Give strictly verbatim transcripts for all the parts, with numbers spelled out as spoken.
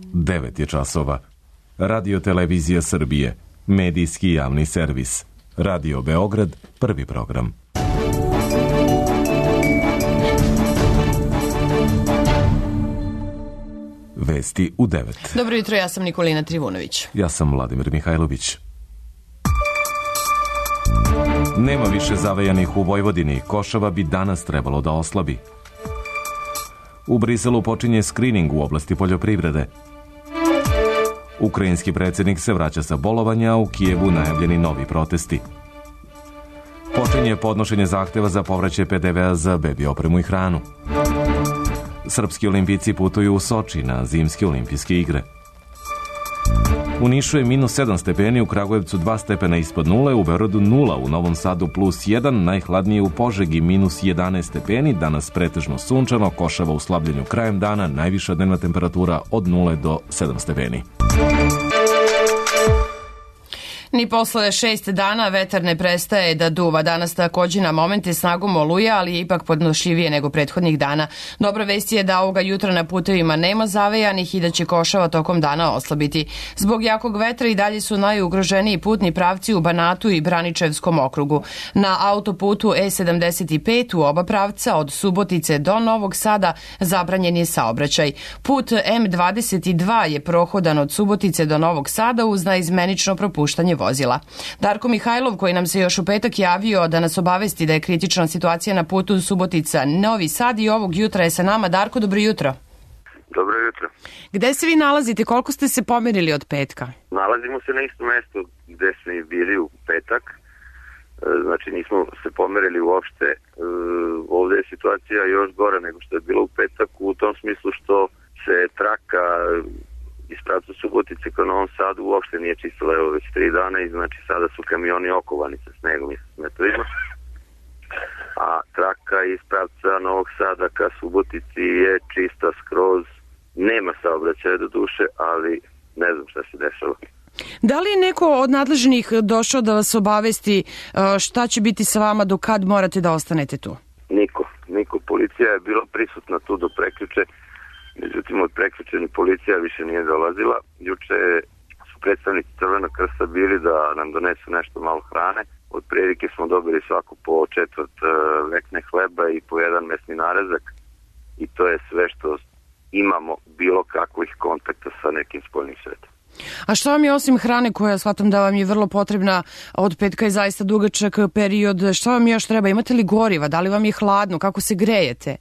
devet je časova. Radio Televizija Srbije, medijski javni servis. Radio Beograd, prvi program. Vesti u devet. Dobro jutro, ja sam Nikolina Trivunović. Ja sam Vladimir Mihajlović. Nema više zavejanih u Vojvodini. Košava bi danas trebalo da oslabi. U Briselu počinje skrining u oblasti poljoprivrede. Ukrajinski predsjednik se vraća sa bolovanja, a u Kijevu najavljeni novi protesti. Počinje podnošenje zahteva za povraćaj pe de vea za bebi opremu i hranu. Srpski olimpijci putuju u Soči na zimske olimpijske igre. U Nišu je minus sedam stepeni, u Kragujevcu dva stepena ispod nule, u Beogradu nula, u Novom Sadu plus jedan, najhladnije u Požegi minus jedanaest stepeni, danas pretežno sunčano, košava u slabljenju krajem dana, najviša dnevna temperatura od nule do sedam stepeni. Ni posle šest dana vetar ne prestaje da duva. Danas takođe na momente snagom oluja, ali je ipak podnošljivije nego prethodnih dana. Dobra vest je da ovoga jutra na putevima nema zavejanih i da će košava tokom dana oslabiti. Zbog jakog vetra i dalje su najugroženiji putni pravci u Banatu i Braničevskom okrugu. Na autoputu E sedamdeset pet u oba pravca od Subotice do Novog Sada zabranjen je saobraćaj. Put M dvadeset dva je prohodan od Subotice do Novog Sada uz naizmenično propuštanje vozila. Darko Mihajlov, koji nam se još u petak javio da nas obavesti da je kritična situacija na putu Subotica Novi Sad i ovog jutra je sa nama. Darko, dobro jutro. Dobro jutro. Gde se vi nalazite? Koliko ste se pomerili od petka? Nalazimo se na istom mestu gde smo i bili u petak. Znači nismo se pomerili uopšte. Ovde je situacija još gora nego što je bilo u petak u tom smislu što se traka iz pravca Subotice ka Novom Sadu uopšte nije čistila evo već tri dana i znači sada su kamioni okovani sa snegom i sa smetovima. A traka iz pravca Novog Sada ka Subotici je čista skroz, nema saobraćaja do duše, ali ne znam šta se dešava. Da li je neko od nadležnih došao da vas obavesti šta će biti sa vama do kad morate da ostanete tu? Niko. Niko. Policija je bila prisutna tu do prekjuče. Međutim, od prekjučeni policija više nije dolazila. Juče su predstavnici Crvenog krsta bili da nam donesu nešto malo hrane. Od prilike smo dobili svako po četvrt vekne hleba i po jedan mesni narezak. I to je sve što imamo bilo kakvih kontakta sa nekim spoljnim svetom. A što vam je osim hrane koja shvatam da vam je vrlo potrebna, od petka je zaista dugačak period, što vam još treba? Imate li goriva? Da li vam je hladno? Kako se grejete?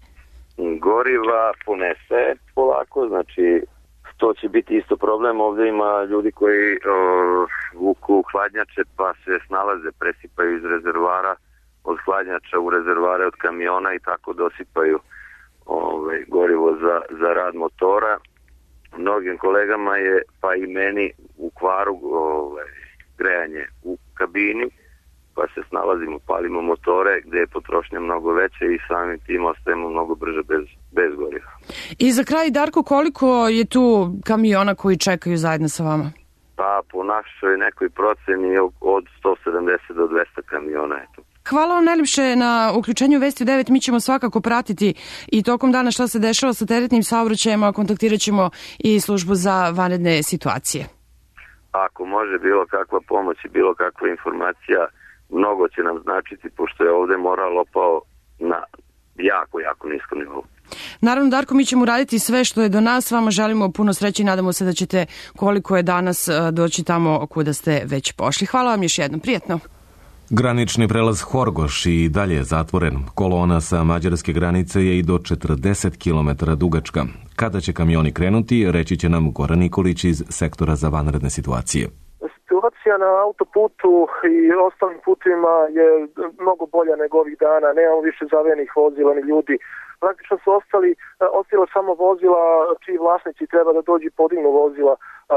Goriva ponese polako, znači to će biti isto problem. Ovdje ima ljudi koji o, vuku hladnjače pa se snalaze, presipaju iz rezervara od hladnjača u rezervare od kamiona i tako dosipaju ove, gorivo za, za rad motora. Mnogim kolegama je, pa i meni, u kvaru ove, grejanje u kabini, pa se snalazimo, palimo motore gde je potrošnja mnogo veća i samim tim ostajemo mnogo brže bez, bez goriva. I za kraj, Darko, koliko je tu kamiona koji čekaju zajedno sa vama? Pa po našoj nekoj proceni od sto sedamdeset do dvesta kamiona je tu. Hvala vam najljepše na uključenju Vesti u devet. Mi ćemo svakako pratiti i tokom dana šta se dešava sa teretnim saobraćajem, a kontaktirat ćemo i službu za vanredne situacije. Ako može bilo kakva pomoć i bilo kakva informacija, mnogo će nam značiti, pošto je ovde moral opao na jako, jako nisko nivou. Naravno, Darko, mi ćemo raditi sve što je do nas. Vama želimo puno sreće i nadamo se da ćete, koliko je danas, doći tamo kuda ste već pošli. Hvala vam još jednom. Prijatno. Granični prelaz Horgoš i dalje je zatvoren. Kolona sa mađarske granice je i do četrdeset kilometara dugačka. Kada će kamioni krenuti, reći će nam Goran Nikolić iz sektora za vanredne situacije. Situacija na autoputu i ostalim putovima je mnogo bolja nego ovih dana. Nemamo više zavejanih vozila ni ljudi. Praktično su ostali, ostalo samo vozila čiji vlasnici treba da dođu i podignu vozila.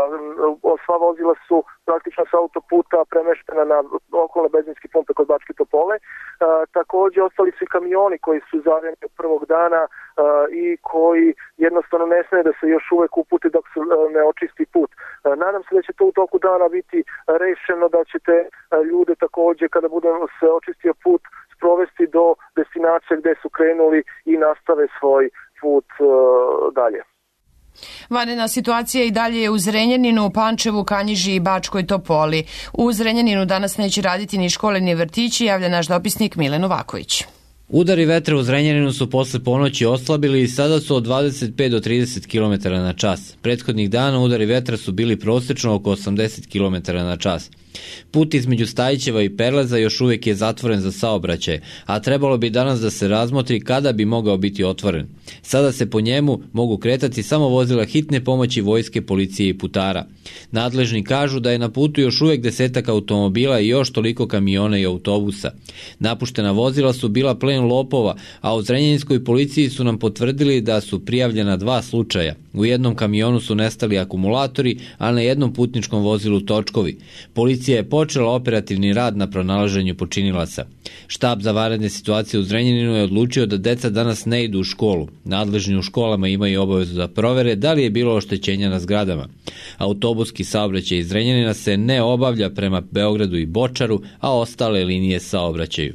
Sva vozila su praktično sa autoputa premeštena na okolne benzinske pumpe kod Bačke Topole. Takođe ostali su i kamioni koji su zavijeni od prvog dana i koji jednostavno ne smije da se još uvek upute dok se ne očisti put. Nadam se da će to u toku dana biti rešeno, da ćete ljude takođe kada bude se očistio put sprovesti do destinacije gde su krenuli i nastave svoj put dalje. Vanredna situacija i dalje je u Zrenjaninu, Pančevu, Kanjiži i Bačkoj Topoli. U Zrenjaninu danas neće raditi ni škole ni vrtići, javlja naš dopisnik Milen Novaković. Udari vetra u Zrenjaninu su posle ponoći oslabili i sada su od dvadeset pet do trideset kilometara na čas. Prethodnih dana udari vetra su bili prosečno oko osamdeset kilometara na čas. Put između Stajićeva i Perleza još uvijek je zatvoren za saobraćaj, a trebalo bi danas da se razmotri kada bi mogao biti otvoren. Sada se po njemu mogu kretati samo vozila hitne pomoći vojske, policije i putara. Nadležni kažu da je na putu još uvijek desetak automobila i još toliko kamiona i autobusa. Napuštena vozila su bila plen lopova, a u Zrenjaninskoj policiji su nam potvrdili da su prijavljena dva slučaja. U jednom kamionu su nestali akumulatori, a na jednom putničkom vozilu točkovi. Policija je počela operativni rad na pronalaženju počinilaca. Štab za vanredne situacije u Zrenjaninu je odlučio da deca danas ne idu u školu. Nadležni u školama imaju obavezu da provere da li je bilo oštećenja na zgradama. Autobuski saobraćaj iz Zrenjanina se ne obavlja prema Beogradu i Bočaru, a ostale linije saobraćaju.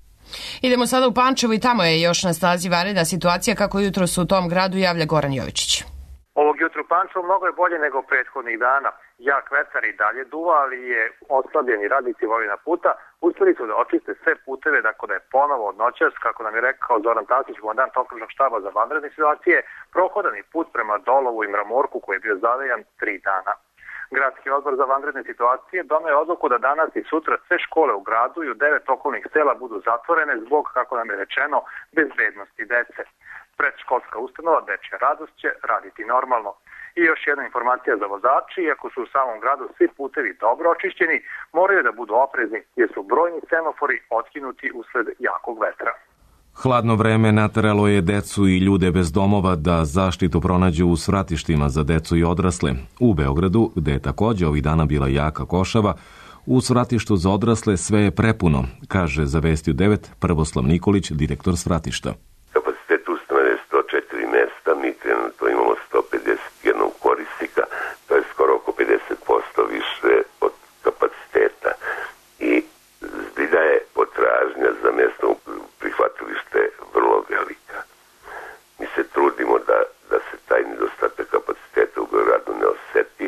Idemo sada u Pančevo i tamo je još na snazi vanredna situacija, kako jutros u tom gradu javlja Goran Jovičić. Ovog jutra u Pančevu mnogo je bolje nego prethodnih dana. Jak vetar i dalje duva, ali je oslabljeni radnici Vojina puta uspeli su da očiste sve puteve, tako da je ponovo od noćas, kako nam je rekao Zoran Tasić, komandant okružnog štaba za vanredne situacije, prohodani put prema Dolovu i Mramoruku koji je bio zavejan tri dana. Gradski odbor za vanredne situacije doneo je odluku da danas i sutra sve škole u gradu i u devet okolnih sela budu zatvorene zbog, kako nam je rečeno, bezbednosti dece. Predškolska ustanova Dečja radost će raditi normalno. I još jedna informacija za vozači, iako su u samom gradu svi putevi dobro očišćeni, moraju da budu oprezni jer su brojni semafori otkinuti usled jakog vetra. Hladno vreme nateralo je decu i ljude bez domova da zaštitu pronađu u svratištima za decu i odrasle. U Beogradu, gde je također ovih dana bila jaka košava, u svratištu za odrasle sve je prepuno, kaže za Vesti u devet Prvoslav Nikolić, direktor svratišta. Kapacitet ustanove je sto četiri mesta, mi trenutno imamo sto pedeset jedan korisnika, to je skoro oko pedeset posto više od kapaciteta. I zbilja je potražnja za mjestom prihvatilište vrlo velika. Mi se trudimo da, da se taj nedostatak kapaciteta u Beogradu ne oseti.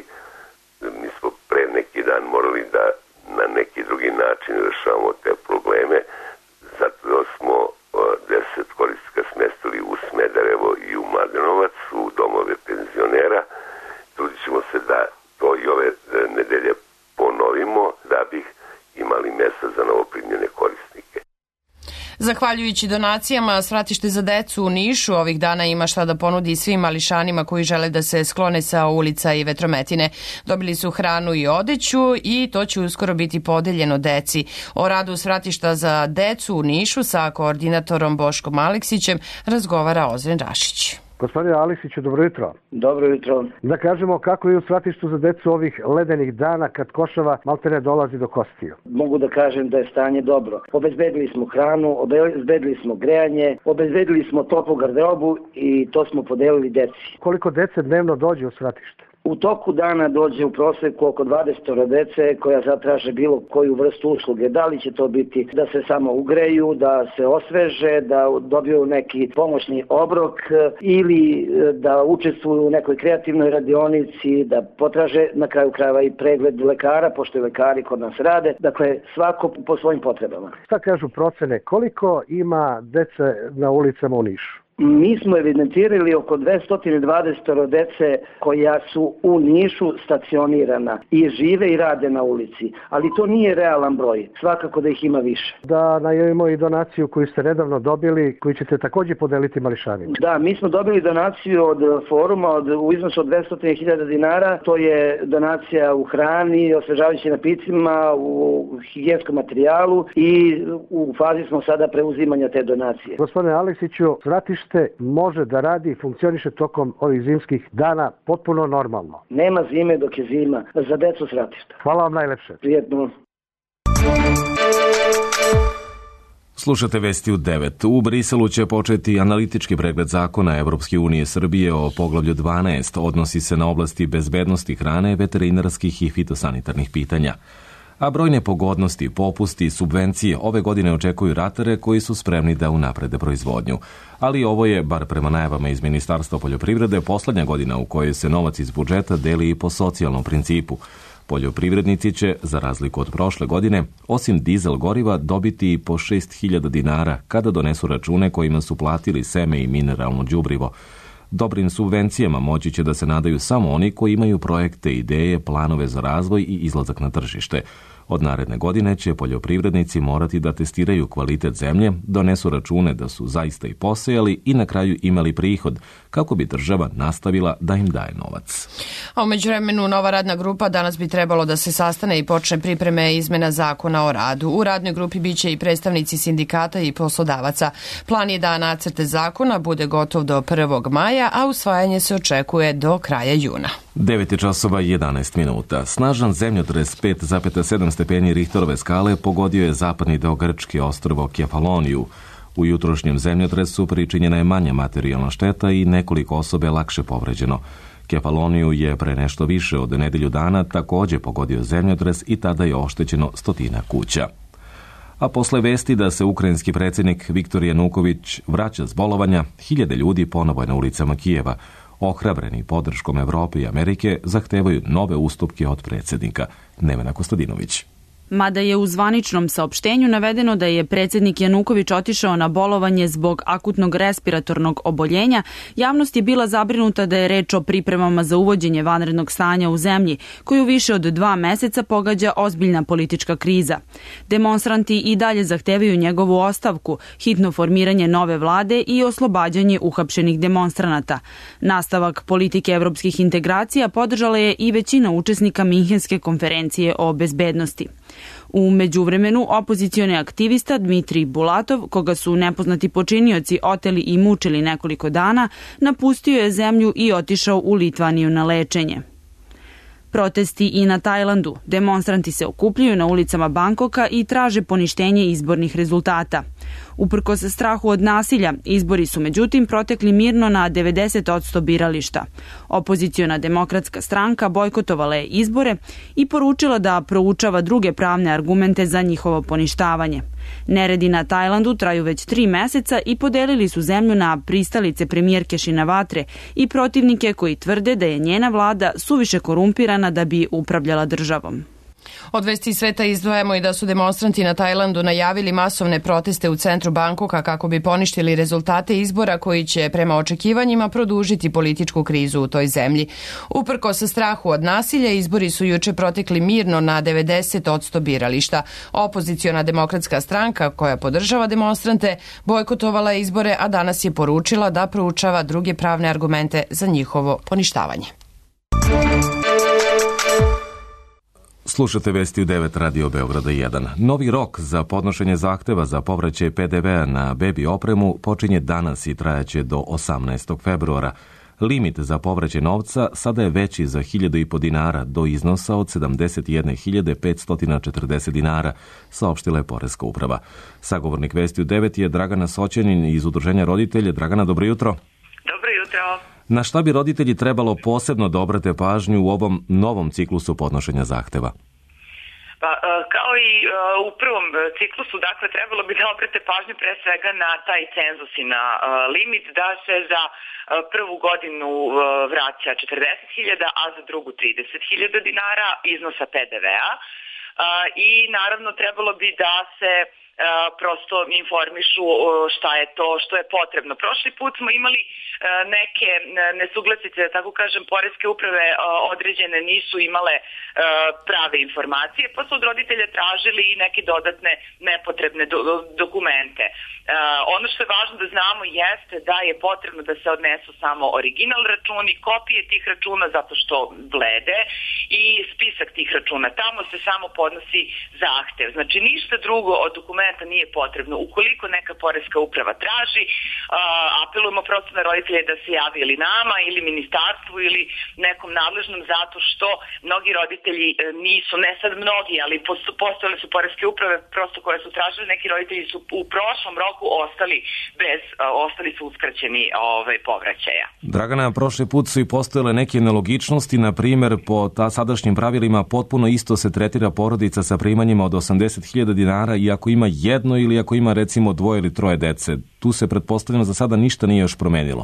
Mi smo pre neki dan morali da na neki drugi način rešavamo te probleme, zato smo deset korisnika smestili u Smederevo i u Mladenovac, u domove penzionera. Trudit ćemo se da to i ove nedelje ponovimo, da bih imali mjesta za novoprimljene korisnike. Zahvaljujući donacijama, svratište za decu u Nišu ovih dana ima šta da ponudi svim mališanima koji žele da se sklone sa ulica i vetrometine. Dobili su hranu i odeću i to će uskoro biti podeljeno deci. O radu svratišta za decu u Nišu sa koordinatorom Boškom Aleksićem razgovara Ozren Rašić. Gospodine Aleksiću, dobro jutro. Dobro jutro. Da kažemo kako je u svratištu za decu ovih ledenih dana kad košava maltene dolazi do kostiju. Mogu da kažem da je stanje dobro. Obezbedili smo hranu, obezbedili smo grejanje, obezbedili smo toplu garderobu i to smo podelili deci. Koliko dece dnevno dođe u svratište? U toku dana dođe u proseku oko dvadeset dece koja zatraže bilo koju vrstu usluge. Da li će to biti da se samo ugreju, da se osveže, da dobiju neki pomoćni obrok ili da učestvuju u nekoj kreativnoj radionici, da potraže na kraju krajeva i pregled lekara, pošto i lekari kod nas rade. Dakle, svako po svojim potrebama. Šta kažu procene? Koliko ima dece na ulicama u Nišu? Mi smo evidentirali oko dvesta dvadeset dece koja su u Nišu stacionirana i žive i rade na ulici, ali to nije realan broj, svakako da ih ima više. Da najavimo i donaciju koju ste nedavno dobili, koju ćete također podeliti mališanima. Da, mi smo dobili donaciju od foruma od, u iznosu od dvesta hiljada dinara, to je donacija u hrani, osvežavajućim napicima, u higijenskom materijalu i u fazi smo sada preuzimanja te donacije. Gospodine Aleksiću, svratište može da radi i funkcioniše tokom ovih zimskih dana potpuno normalno. Nema zime dok je zima, za decu svratišta. Hvala vam najlepše. Prijetno. Slušate Vesti u devet. U Briselu će početi analitički pregled zakona Evropske unije Srbije o poglavlju dvanaest. Odnosi se na oblasti bezbednosti hrane, veterinarskih i fitosanitarnih pitanja. A brojne pogodnosti, popusti i subvencije ove godine očekuju ratare koji su spremni da unaprede proizvodnju. Ali ovo je, bar prema najavama iz Ministarstva poljoprivrede, poslednja godina u kojoj se novac iz budžeta deli i po socijalnom principu. Poljoprivrednici će, za razliku od prošle godine, osim dizel goriva dobiti i po šest hiljada dinara kada donesu račune kojima su platili seme i mineralno đubrivo. Dobrim subvencijama moći će da se nadaju samo oni koji imaju projekte, ideje, planove za razvoj i izlazak na tržište. Od naredne godine će poljoprivrednici morati da testiraju kvalitet zemlje, donesu račune da su zaista i posejali i na kraju imali prihod, kako bi država nastavila da im daje novac. A u međuvremenu nova radna grupa danas bi trebalo da se sastane i počne pripreme izmena zakona o radu. U radnoj grupi biće i predstavnici sindikata i poslodavaca. Plan je da nacrte zakona bude gotov do prvog maja, a usvajanje se očekuje do kraja juna. devet je časova i jedanaest minuta. Snažan zemljotres pet zarez sedam stepeni Richterove skale pogodio je zapadni deo grčke ostrvo Kefaloniju. U jutrošnjem zemljotresu pričinjena je manja materijalna šteta i nekoliko osobe lakše povređeno. Kefaloniju je pre nešto više od nedelju dana takođe pogodio zemljotres i tada je oštećeno stotina kuća. A posle vesti da se ukrajinski predsjednik Viktor Januković vraća s bolovanja, hiljade ljudi ponovo je na ulicama Kijeva. Ohrabreni podrškom Evrope i Amerike zahtevaju nove ustupke od predsjednika. Nevena Kostadinović. Mada je u zvaničnom saopštenju navedeno da je predsjednik Januković otišao na bolovanje zbog akutnog respiratornog oboljenja, javnost je bila zabrinuta da je reč o pripremama za uvođenje vanrednog stanja u zemlji, koju više od dva meseca pogađa ozbiljna politička kriza. Demonstranti i dalje zahtevaju njegovu ostavku, hitno formiranje nove vlade i oslobađanje uhapšenih demonstranata. Nastavak politike evropskih integracija podržala je i većina učesnika Minhenske konferencije o bezbednosti. U međuvremenu, opozicioni aktivista Dmitrij Bulatov, koga su nepoznati počinioci oteli i mučili nekoliko dana, napustio je zemlju i otišao u Litvaniju na lečenje. Protesti i na Tajlandu. Demonstranti se okupljaju na ulicama Bangkoka i traže poništenje izbornih rezultata. Uprkos strahu od nasilja, izbori su međutim protekli mirno na devedeset posto birališta. Opoziciona demokratska stranka bojkotovala je izbore i poručila da proučava druge pravne argumente za njihovo poništavanje. Neredi na Tajlandu traju već tri meseca i podelili su zemlju na pristalice premijerke Shinawatre i protivnike koji tvrde da je njena vlada suviše korumpirana da bi upravljala državom. Od vesti sveta izdvajamo i da su demonstranti na Tajlandu najavili masovne proteste u centru Bangkoka kako bi poništili rezultate izbora koji će prema očekivanjima produžiti političku krizu u toj zemlji. Uprkos strahu od nasilja, izbori su juče protekli mirno na devedeset posto birališta. Opoziciona demokratska stranka koja podržava demonstrante bojkotovala je izbore, a danas je poručila da proučava druge pravne argumente za njihovo poništavanje. Slušate vesti u devet Radio Beograda jedan. Novi rok za podnošenje zahteva za povraćaj P D V-a na bebi opremu počinje danas i trajaće do osamnaestog februara. Limit za povraćaj novca sada je veći za hiljadu i po dinara do iznosa od sedamdeset jedne hiljade petsto četrdeset dinara, saopštila je Poreska uprava. Sagovornik vesti u devet je Dragana Soćanin iz Udruženja roditelja. Dragana, dobro jutro. Dobro jutro. Na šta bi roditelji trebalo posebno da obrate pažnju u ovom novom ciklusu podnošenja zahteva? Pa, kao i u prvom ciklusu, dakle, trebalo bi da obrate pažnju pre svega na taj cenzus i na limit, da se za prvu godinu vraća četrdeset hiljada, a za drugu trideset hiljada dinara iznosa P D V-a. I naravno trebalo bi da se prosto informišu šta je to što je potrebno. Prošli put smo imali neke nesuglasice, da tako kažem, poreske uprave određene nisu imale prave informacije, pa su od roditelja tražili i neke dodatne nepotrebne do, dokumente. Ono što je važno da znamo jeste da je potrebno da se odnesu samo original računi, kopije tih računa zato što blede i spisak tih računa. Tamo se samo podnosi zahtev. Znači ništa drugo od dokumenta dokumenata nije potrebno. Ukoliko neka poreska uprava traži, apelujemo prosto na roditelje da se javi ili nama ili ministarstvu ili nekom nadležnom, zato što mnogi roditelji nisu, ne sad mnogi, ali postojale su poreske uprave prosto koje su tražili, neki roditelji su u prošlom roku ostali bez, ostali su uskraćeni ove, povraćaja. Dragana, prošli put su i postojale neke nelogičnosti, na primjer po ta sadašnjim pravilima potpuno isto se tretira porodica sa primanjima od osamdeset hiljada dinara i ako ima jedno ili ako ima recimo dvoje ili troje dece. Tu se pretpostavljeno za sada ništa nije još promenilo.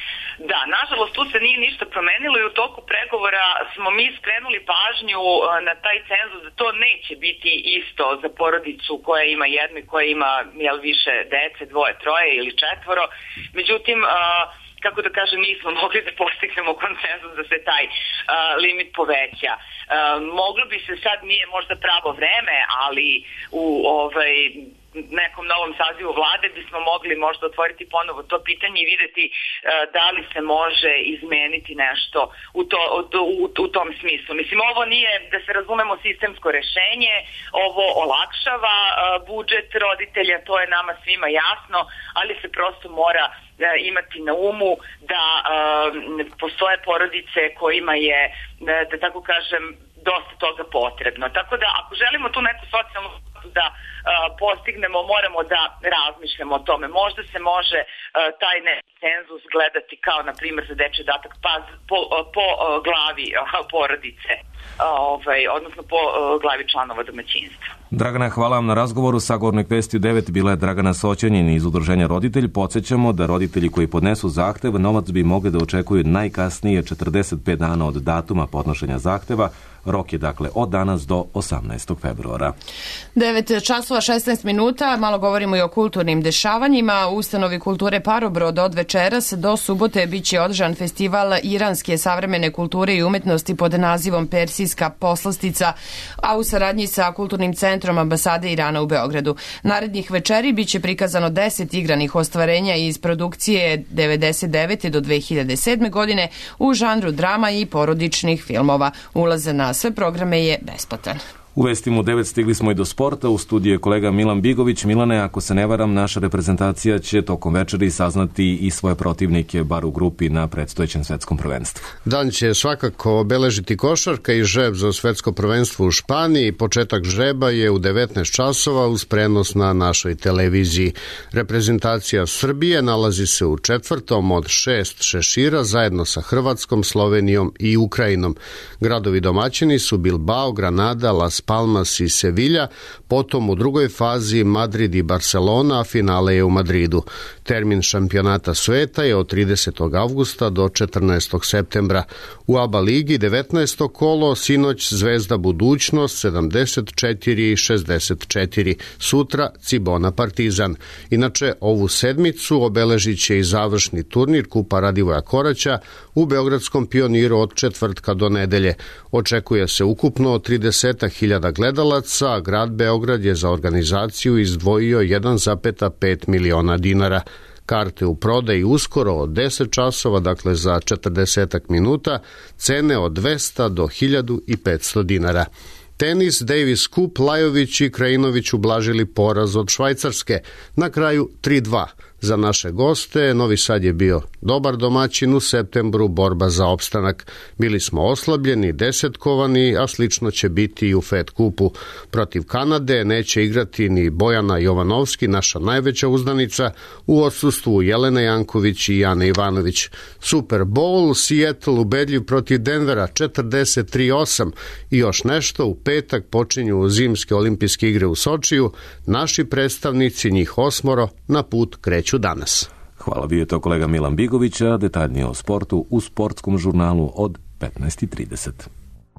Da, nažalost tu se nije ništa promenilo i u toku pregovora smo mi skrenuli pažnju na taj cenzus da to neće biti isto za porodicu koja ima jedno i koja ima jel, više dece, dvoje, troje ili četvoro. Međutim, kako da kažem, nismo mogli da postignemo konsenzus da se taj uh, limit poveća. Uh, moglo bi se, sad nije možda pravo vreme, ali u ovaj nekom novom sazivu vlade bismo mogli možda otvoriti ponovo to pitanje i videti uh, da li se može izmeniti nešto u, to, u, u tom smislu. Mislim, ovo nije, da se razumemo, sistemsko rešenje, ovo olakšava uh, budžet roditelja, to je nama svima jasno, ali se prosto mora imati na umu da uh, postoje porodice kojima je, da, da tako kažem, dosta toga potrebno. Tako da ako želimo tu neku socijalnu da uh, postignemo, moramo da razmišljamo o tome. Možda se može uh, taj cenzus gledati kao, na primjer, za dečji dodatak pa, po, po uh, glavi uh, porodice, uh, ovaj, odnosno po uh, glavi članova domaćinstva. Dragana, hvala vam na razgovoru. Sagovornik Vesti u devet bila je Dragana Soćanin iz Udruženja Roditelj. Podsjećamo da roditelji koji podnesu zahtev, novac bi mogli da očekuju najkasnije četrdeset pet dana od datuma podnošenja zahteva. Rok je dakle od danas do osamnaestog februara. devet časova šesnaest minuta, malo govorimo i o kulturnim dešavanjima. U ustanovi kulture Parobrod od večeras do subote biće održan festival iranske savremene kulture i umetnosti pod nazivom Persijska poslastica, a u saradnji sa Kulturnim centrom ambasade Irana u Beogradu. Narednih večeri biće prikazano deset igranih ostvarenja iz produkcije devedeset devete do dve hiljade sedme godine u žanru drama i porodičnih filmova. Ulaze na sve programe je besplatan. U Vestima u devet stigli smo i do sporta. U studiju je kolega Milan Bigović. Milane, ako se ne varam, naša reprezentacija će tokom večeri saznati i svoje protivnike, bar u grupi, na predstojećem svetskom prvenstvu. Dan će svakako obeležiti košarka i žreb za svetsko prvenstvo u Španiji. Početak žreba je u devetnaest časova uz prenos na našoj televiziji. Reprezentacija Srbije nalazi se u četvrtom od šest šešira zajedno sa Hrvatskom, Slovenijom i Ukrajinom. Gradovi domaćini su Bilbao, Granada, Las Palmas i Sevilja, potom u drugoj fazi Madrid i Barcelona, a finale je u Madridu. Termin šampionata sveta je od tridesetog avgusta do četrnaestog septembra. U A B A ligi devetnaesto kolo, sinoć Zvezda Budućnost sedamdeset četiri šezdeset četiri, sutra Cibona Partizan. Inače, ovu sedmicu obeležit će i završni turnir Kupa Radivoja Koraća u Beogradskom Pioniru od četvrtka do nedelje. Očekuje se ukupno trideset hiljada gledalaca, a grad Beograd je za organizaciju izdvojio jedan zarez pet miliona dinara. Karte u prodaji uskoro od deset časova, dakle za četrdeset minuta, cene od dvesta do hiljadu petsto dinara. Tenis, Davis Cup, Lajović i Krajinović ublažili poraz od Švajcarske. Na kraju tri dva. Za naše goste Novi Sad je bio dobar domaćin, u septembru borba za opstanak. Bili smo oslabljeni, desetkovani, a slično će biti i u Fed kupu. Protiv Kanade neće igrati ni Bojana Jovanovski, naša najveća uzdanica, u odsustvu Jelena Janković i Jana Ivanović. Super Bowl, Seattle ubedljiv protiv Denvera četrdeset tri osam i još nešto. U petak počinju zimske olimpijske igre u Sočiju. Naši predstavnici, njih osmoro, na put kreću danas. Hvala, bio je to kolega Milan Bigović, a detaljnije o sportu u sportskom žurnalu od petnaest i trideset.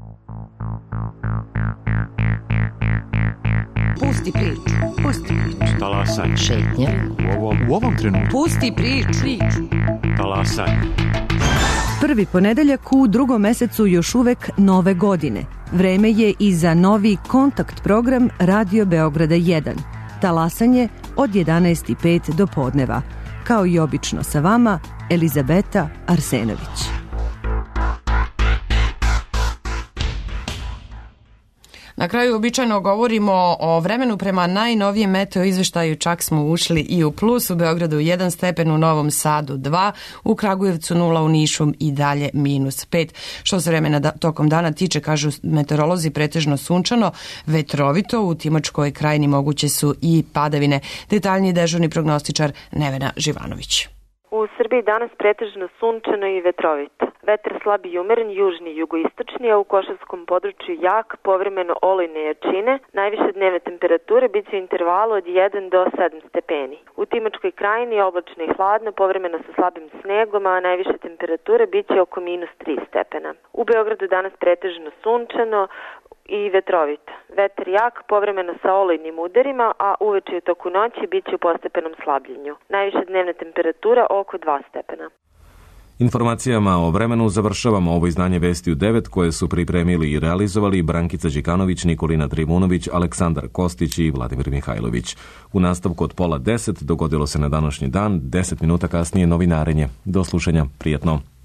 Pusti priču, pusti priču. Talasaj. Šetnja. U ovom, u ovom trenutku. Pusti priču. priču. Talasaj. Prvi ponedeljak u drugom mesecu još uvek nove godine. Vreme je i za novi kontakt program Radio Beograda jedan. Talasanje od jedanaest i pet do podneva. Kao i obično sa vama, Elizabeta Arsenović. Na kraju običajno govorimo o vremenu prema najnovijem meteo izveštaju, čak smo ušli i u plus, u Beogradu jedan stepen, u Novom Sadu dva, u Kragujevcu nula, u Nišu i dalje minus pet. Što se vremena da, tokom dana tiče, kažu meteorolozi, pretežno sunčano, vetrovito, u Timočkoj krajini moguće su i padavine. Detaljniji dežurni prognostičar Nevena Živanović. U Srbiji danas pretežno sunčano i vetrovito. Vetar slab i umeren, južni i jugoistočni, a u Košavskom području jak, povremeno olujne jačine. Najviše dnevne temperature bit će u intervalu od jedan do sedam stepeni. U Timočkoj krajini oblačno i hladno, povremeno sa slabim snegom, a najviše temperature bit će oko minus tri stepena. U Beogradu danas pretežno sunčano i vetrovito. Vetar jak, povremeno sa olujnim udarima, a uveče u toku noći bit će u postepenom slabljenju. Najviše dnevna temperatura oko dva stepena. Informacijama o vremenu završavamo ovo izdanje Vesti u devet, koje su pripremili i realizovali Brankica Đikanović, Nikolina Trivunović, Aleksandar Kostić i Vladimir Mihajlović. U nastavku od pola deset dogodilo se na današnji dan, deset minuta kasnije novinarenje. Do slušanja, prijetno.